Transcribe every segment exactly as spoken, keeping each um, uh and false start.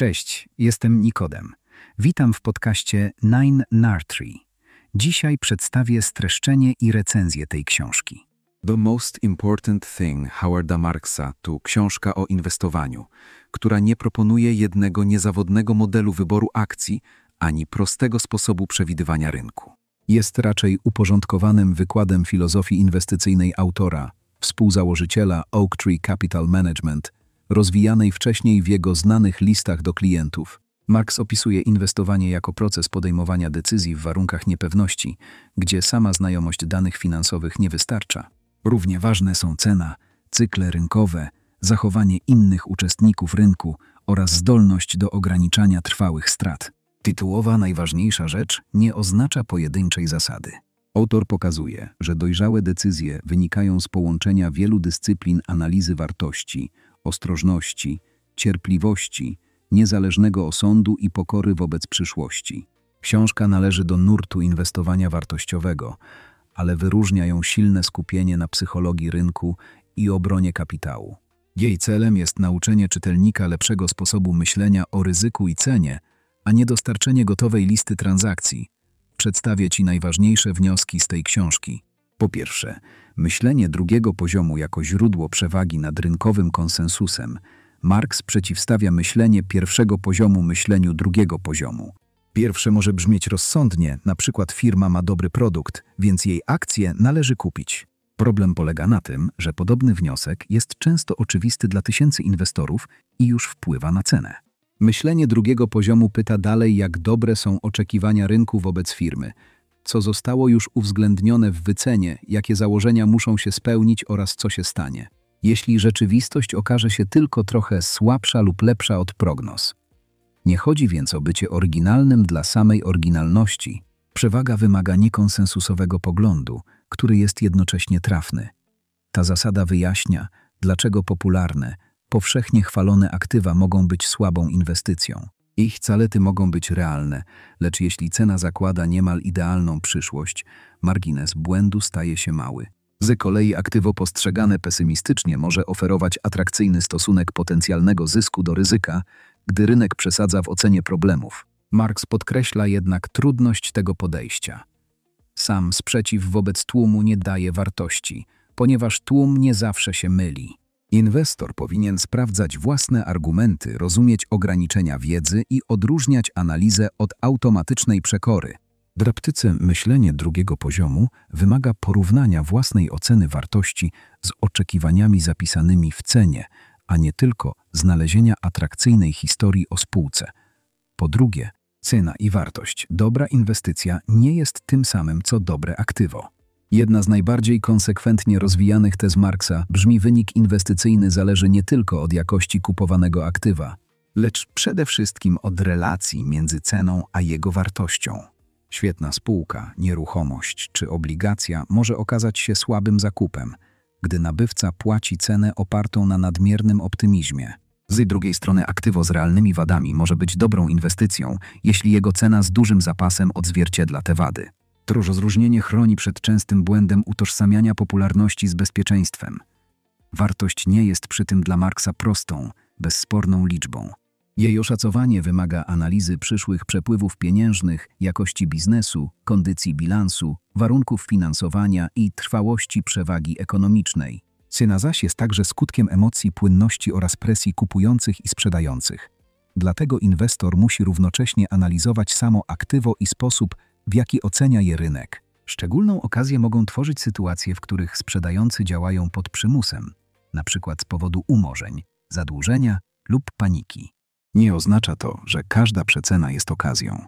Cześć, jestem Nikodem. Witam w podcaście Nine Nartree. Dzisiaj przedstawię streszczenie i recenzję tej książki. The Most Important Thing Howarda Marksa to książka o inwestowaniu, która nie proponuje jednego niezawodnego modelu wyboru akcji ani prostego sposobu przewidywania rynku. Jest raczej uporządkowanym wykładem filozofii inwestycyjnej autora, współzałożyciela Oaktree Capital Management, rozwijanej wcześniej w jego znanych listach do klientów. Marks opisuje inwestowanie jako proces podejmowania decyzji w warunkach niepewności, gdzie sama znajomość danych finansowych nie wystarcza. Równie ważne są cena, cykle rynkowe, zachowanie innych uczestników rynku oraz zdolność do ograniczania trwałych strat. Tytułowa najważniejsza rzecz nie oznacza pojedynczej zasady. Autor pokazuje, że dojrzałe decyzje wynikają z połączenia wielu dyscyplin analizy wartości, ostrożności, cierpliwości, niezależnego osądu i pokory wobec przyszłości. Książka należy do nurtu inwestowania wartościowego, ale wyróżnia ją silne skupienie na psychologii rynku i obronie kapitału. Jej celem jest nauczenie czytelnika lepszego sposobu myślenia o ryzyku i cenie, a nie dostarczenie gotowej listy transakcji. Przedstawię Ci najważniejsze wnioski z tej książki. Po pierwsze, myślenie drugiego poziomu jako źródło przewagi nad rynkowym konsensusem. Marks przeciwstawia myślenie pierwszego poziomu myśleniu drugiego poziomu. Pierwsze może brzmieć rozsądnie, na przykład firma ma dobry produkt, więc jej akcje należy kupić. Problem polega na tym, że podobny wniosek jest często oczywisty dla tysięcy inwestorów i już wpływa na cenę. Myślenie drugiego poziomu pyta dalej, jak dobre są oczekiwania rynku wobec firmy, co zostało już uwzględnione w wycenie, jakie założenia muszą się spełnić oraz co się stanie, jeśli rzeczywistość okaże się tylko trochę słabsza lub lepsza od prognoz. Nie chodzi więc o bycie oryginalnym dla samej oryginalności. Przewaga wymaga niekonsensusowego poglądu, który jest jednocześnie trafny. Ta zasada wyjaśnia, dlaczego popularne, powszechnie chwalone aktywa mogą być słabą inwestycją. Ich zalety mogą być realne, lecz jeśli cena zakłada niemal idealną przyszłość, margines błędu staje się mały. Z kolei aktywo postrzegane pesymistycznie może oferować atrakcyjny stosunek potencjalnego zysku do ryzyka, gdy rynek przesadza w ocenie problemów. Marks podkreśla jednak trudność tego podejścia. Sam sprzeciw wobec tłumu nie daje wartości, ponieważ tłum nie zawsze się myli. Inwestor powinien sprawdzać własne argumenty, rozumieć ograniczenia wiedzy i odróżniać analizę od automatycznej przekory. Dla praktyce myślenie drugiego poziomu wymaga porównania własnej oceny wartości z oczekiwaniami zapisanymi w cenie, a nie tylko znalezienia atrakcyjnej historii o spółce. Po drugie, cena i wartość. Dobra inwestycja nie jest tym samym, co dobre aktywo. Jedna z najbardziej konsekwentnie rozwijanych tez Marksa brzmi: wynik inwestycyjny zależy nie tylko od jakości kupowanego aktywa, lecz przede wszystkim od relacji między ceną a jego wartością. Świetna spółka, nieruchomość czy obligacja może okazać się słabym zakupem, gdy nabywca płaci cenę opartą na nadmiernym optymizmie. Z drugiej strony aktywo z realnymi wadami może być dobrą inwestycją, jeśli jego cena z dużym zapasem odzwierciedla te wady. To rozróżnienie chroni przed częstym błędem utożsamiania popularności z bezpieczeństwem. Wartość nie jest przy tym dla Marksa prostą, bezsporną liczbą. Jej oszacowanie wymaga analizy przyszłych przepływów pieniężnych, jakości biznesu, kondycji bilansu, warunków finansowania i trwałości przewagi ekonomicznej. Cena zaś jest także skutkiem emocji płynności oraz presji kupujących i sprzedających. Dlatego inwestor musi równocześnie analizować samo aktywo i sposób, w jaki ocenia je rynek. Szczególną okazję mogą tworzyć sytuacje, w których sprzedający działają pod przymusem, np. z powodu umorzeń, zadłużenia lub paniki. Nie oznacza to, że każda przecena jest okazją.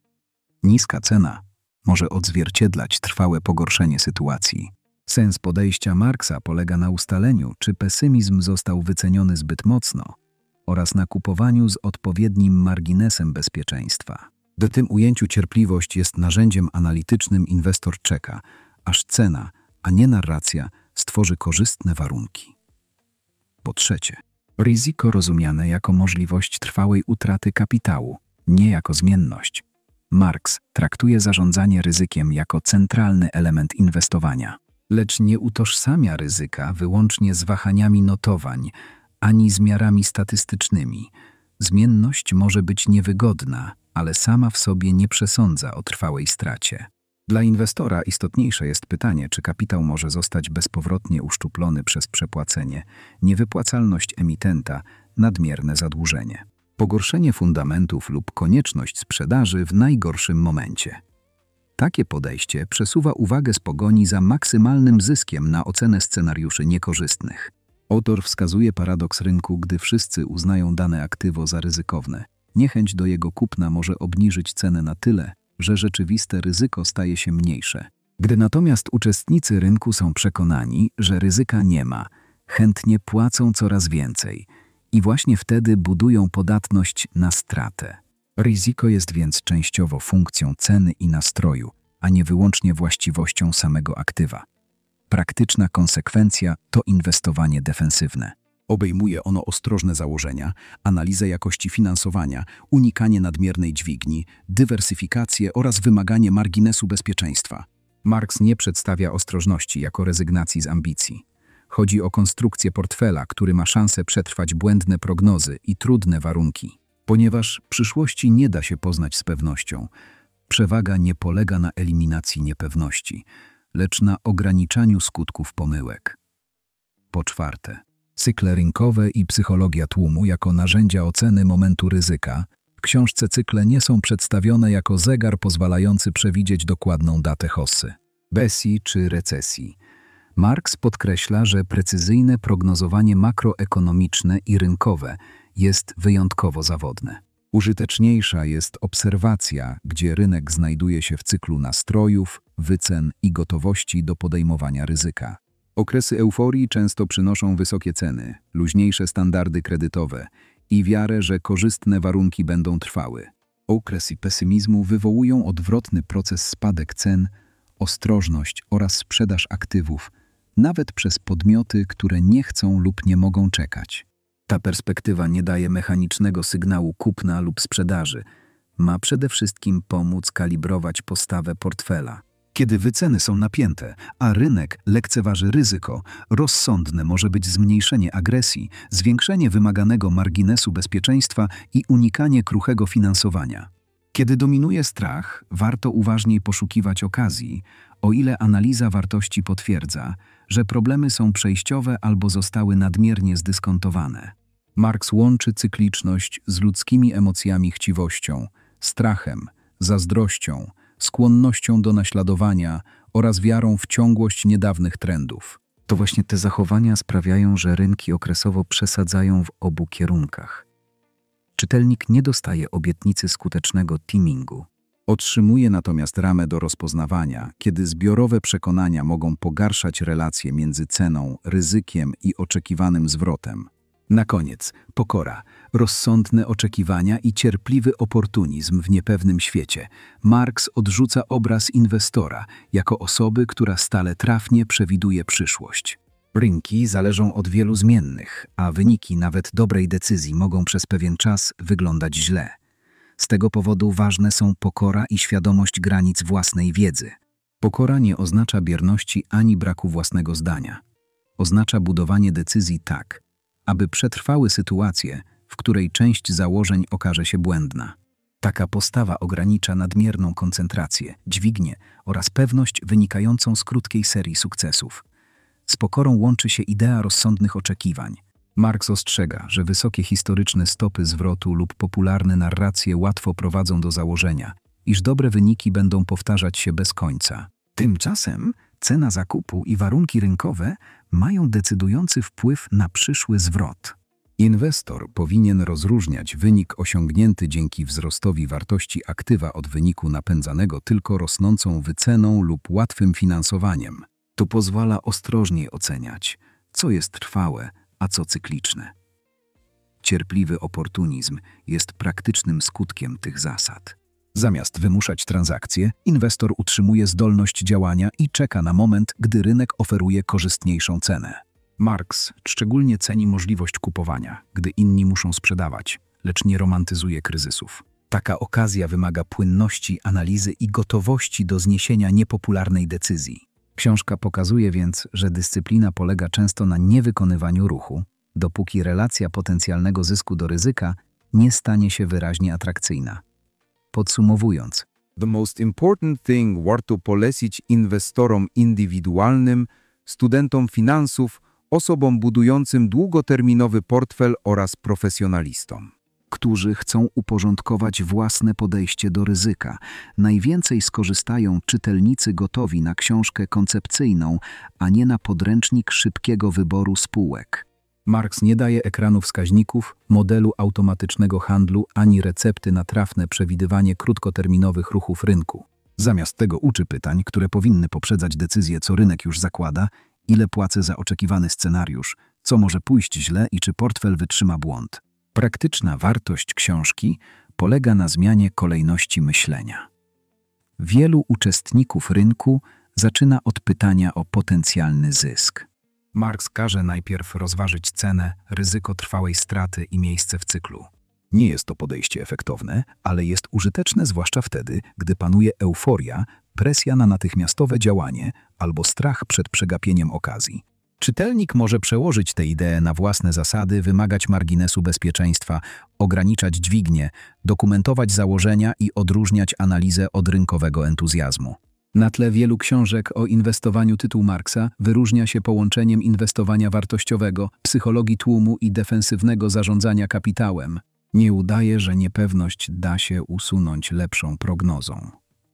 Niska cena może odzwierciedlać trwałe pogorszenie sytuacji. Sens podejścia Marksa polega na ustaleniu, czy pesymizm został wyceniony zbyt mocno oraz na kupowaniu z odpowiednim marginesem bezpieczeństwa. W tym ujęciu cierpliwość jest narzędziem analitycznym. Inwestor czeka, aż cena, a nie narracja, stworzy korzystne warunki. Po trzecie, ryzyko rozumiane jako możliwość trwałej utraty kapitału, nie jako zmienność. Marks traktuje zarządzanie ryzykiem jako centralny element inwestowania, lecz nie utożsamia ryzyka wyłącznie z wahaniami notowań ani z miarami statystycznymi. Zmienność może być niewygodna, ale sama w sobie nie przesądza o trwałej stracie. Dla inwestora istotniejsze jest pytanie, czy kapitał może zostać bezpowrotnie uszczuplony przez przepłacenie, niewypłacalność emitenta, nadmierne zadłużenie, pogorszenie fundamentów lub konieczność sprzedaży w najgorszym momencie. Takie podejście przesuwa uwagę z pogoni za maksymalnym zyskiem na ocenę scenariuszy niekorzystnych. Autor wskazuje paradoks rynku, gdy wszyscy uznają dane aktywo za ryzykowne. Niechęć do jego kupna może obniżyć cenę na tyle, że rzeczywiste ryzyko staje się mniejsze. Gdy natomiast uczestnicy rynku są przekonani, że ryzyka nie ma, chętnie płacą coraz więcej i właśnie wtedy budują podatność na stratę. Ryzyko jest więc częściowo funkcją ceny i nastroju, a nie wyłącznie właściwością samego aktywa. Praktyczna konsekwencja to inwestowanie defensywne. Obejmuje ono ostrożne założenia, analizę jakości finansowania, unikanie nadmiernej dźwigni, dywersyfikację oraz wymaganie marginesu bezpieczeństwa. Marx nie przedstawia ostrożności jako rezygnacji z ambicji. Chodzi o konstrukcję portfela, który ma szansę przetrwać błędne prognozy i trudne warunki. Ponieważ przyszłości nie da się poznać z pewnością, przewaga nie polega na eliminacji niepewności, lecz na ograniczaniu skutków pomyłek. Po czwarte, cykle rynkowe i psychologia tłumu jako narzędzia oceny momentu ryzyka. W książce cykle nie są przedstawione jako zegar pozwalający przewidzieć dokładną datę hossy, besii czy recesji. Marx podkreśla, że precyzyjne prognozowanie makroekonomiczne i rynkowe jest wyjątkowo zawodne. Użyteczniejsza jest obserwacja, gdzie rynek znajduje się w cyklu nastrojów, wycen i gotowości do podejmowania ryzyka. Okresy euforii często przynoszą wysokie ceny, luźniejsze standardy kredytowe i wiarę, że korzystne warunki będą trwały. Okresy pesymizmu wywołują odwrotny proces spadek cen, ostrożność oraz sprzedaż aktywów, nawet przez podmioty, które nie chcą lub nie mogą czekać. Ta perspektywa nie daje mechanicznego sygnału kupna lub sprzedaży. Ma przede wszystkim pomóc kalibrować postawę portfela. Kiedy wyceny są napięte, a rynek lekceważy ryzyko, rozsądne może być zmniejszenie agresji, zwiększenie wymaganego marginesu bezpieczeństwa i unikanie kruchego finansowania. Kiedy dominuje strach, warto uważniej poszukiwać okazji, o ile analiza wartości potwierdza, że problemy są przejściowe albo zostały nadmiernie zdyskontowane. Marx łączy cykliczność z ludzkimi emocjami chciwością, strachem, zazdrością, skłonnością do naśladowania oraz wiarą w ciągłość niedawnych trendów. To właśnie te zachowania sprawiają, że rynki okresowo przesadzają w obu kierunkach. Czytelnik nie dostaje obietnicy skutecznego timingu. Otrzymuje natomiast ramę do rozpoznawania, kiedy zbiorowe przekonania mogą pogarszać relacje między ceną, ryzykiem i oczekiwanym zwrotem. Na koniec, pokora, rozsądne oczekiwania i cierpliwy oportunizm w niepewnym świecie. Marx odrzuca obraz inwestora jako osoby, która stale trafnie przewiduje przyszłość. Rynki zależą od wielu zmiennych, a wyniki nawet dobrej decyzji mogą przez pewien czas wyglądać źle. Z tego powodu ważne są pokora i świadomość granic własnej wiedzy. Pokora nie oznacza bierności ani braku własnego zdania. Oznacza budowanie decyzji tak, aby przetrwały sytuację, w której część założeń okaże się błędna. Taka postawa ogranicza nadmierną koncentrację, dźwignię oraz pewność wynikającą z krótkiej serii sukcesów. Z pokorą łączy się idea rozsądnych oczekiwań. Marx ostrzega, że wysokie historyczne stopy zwrotu lub popularne narracje łatwo prowadzą do założenia, iż dobre wyniki będą powtarzać się bez końca. Tymczasem cena zakupu i warunki rynkowe mają decydujący wpływ na przyszły zwrot. Inwestor powinien rozróżniać wynik osiągnięty dzięki wzrostowi wartości aktywa od wyniku napędzanego tylko rosnącą wyceną lub łatwym finansowaniem. To pozwala ostrożniej oceniać, co jest trwałe, a co cykliczne. Cierpliwy oportunizm jest praktycznym skutkiem tych zasad. Zamiast wymuszać transakcje, inwestor utrzymuje zdolność działania i czeka na moment, gdy rynek oferuje korzystniejszą cenę. Marx szczególnie ceni możliwość kupowania, gdy inni muszą sprzedawać, lecz nie romantyzuje kryzysów. Taka okazja wymaga płynności, analizy i gotowości do zniesienia niepopularnej decyzji. Książka pokazuje więc, że dyscyplina polega często na niewykonywaniu ruchu, dopóki relacja potencjalnego zysku do ryzyka nie stanie się wyraźnie atrakcyjna. Podsumowując, The most important thing warto polecić inwestorom indywidualnym, studentom finansów, osobom budującym długoterminowy portfel oraz profesjonalistom, którzy chcą uporządkować własne podejście do ryzyka, najwięcej skorzystają czytelnicy gotowi na książkę koncepcyjną, a nie na podręcznik szybkiego wyboru spółek. Marks nie daje ekranu wskaźników, modelu automatycznego handlu ani recepty na trafne przewidywanie krótkoterminowych ruchów rynku. Zamiast tego uczy pytań, które powinny poprzedzać decyzję, co rynek już zakłada, ile płacę za oczekiwany scenariusz, co może pójść źle i czy portfel wytrzyma błąd. Praktyczna wartość książki polega na zmianie kolejności myślenia. Wielu uczestników rynku zaczyna od pytania o potencjalny zysk. Marks każe najpierw rozważyć cenę, ryzyko trwałej straty i miejsce w cyklu. Nie jest to podejście efektowne, ale jest użyteczne zwłaszcza wtedy, gdy panuje euforia, presja na natychmiastowe działanie albo strach przed przegapieniem okazji. Czytelnik może przełożyć tę ideę na własne zasady, wymagać marginesu bezpieczeństwa, ograniczać dźwignię, dokumentować założenia i odróżniać analizę od rynkowego entuzjazmu. Na tle wielu książek o inwestowaniu tytuł Marksa wyróżnia się połączeniem inwestowania wartościowego, psychologii tłumu i defensywnego zarządzania kapitałem. Nie udaje, że niepewność da się usunąć lepszą prognozą.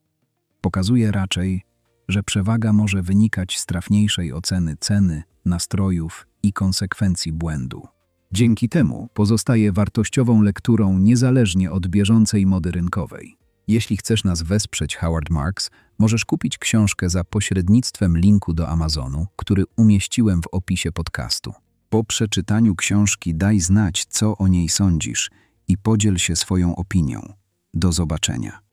Pokazuje raczej, że przewaga może wynikać z trafniejszej oceny ceny, nastrojów i konsekwencji błędu. Dzięki temu pozostaje wartościową lekturą niezależnie od bieżącej mody rynkowej. Jeśli chcesz nas wesprzeć, Howard Marks, możesz kupić książkę za pośrednictwem linku do Amazonu, który umieściłem w opisie podcastu. Po przeczytaniu książki daj znać, co o niej sądzisz i podziel się swoją opinią. Do zobaczenia.